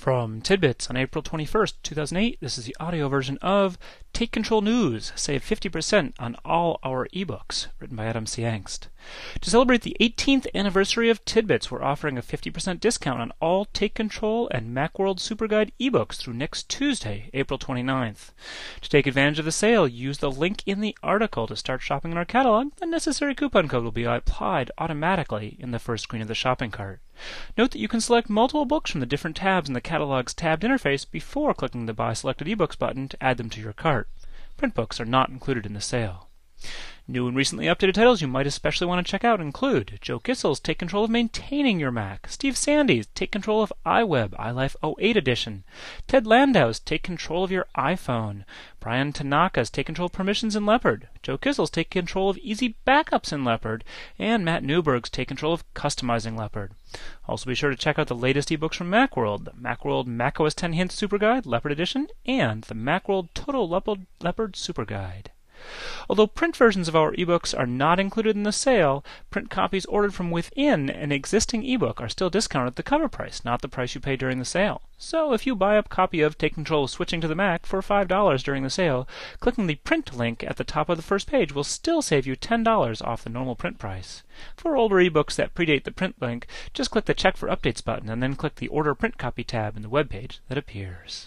From Tidbits on April 21st, 2008, this is the audio version of Take Control News, save 50% on all our ebooks, written by Adam C. Angst. To celebrate the 18th anniversary of Tidbits, we're offering a 50% discount on all Take Control and Macworld Superguide ebooks through next Tuesday, April 29th. To take advantage of the sale, use the link in the article to start shopping in our catalog. The necessary coupon code will be applied automatically in the first screen of the shopping cart. Note that you can select multiple books from the different tabs in the catalog's tabbed interface before clicking the Buy Selected eBooks button to add them to your cart. Print books are not included in the sale. New and recently updated titles you might especially want to check out include Joe Kissel's Take Control of Maintaining Your Mac, Steve Sandy's Take Control of iWeb, iLife 08 edition, Ted Landau's Take Control of Your iPhone, Brian Tanaka's Take Control of Permissions in Leopard, Joe Kissel's Take Control of Easy Backups in Leopard, and Matt Newberg's Take Control of Customizing Leopard. Also be sure to check out the latest ebooks from Macworld, the Macworld macOS 10 Hints Super Guide, Leopard Edition, and the Macworld Total Leopard Super Guide. Although print versions of our ebooks are not included in the sale, print copies ordered from within an existing ebook are still discounted at the cover price, not the price you pay during the sale. So if you buy a copy of Take Control of Switching to the Mac for $5 during the sale, clicking the print link at the top of the first page will still save you $10 off the normal print price. For older ebooks that predate the print link, just click the Check for Updates button and then click the Order Print Copy tab in the web page that appears.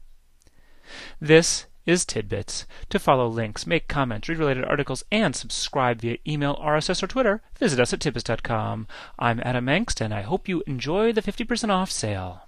This is Tidbits. To follow links, make comments, read related articles, and subscribe via email, RSS, or Twitter, visit us at tidbits.com. I'm Adam Angst, and I hope you enjoy the 50% off sale.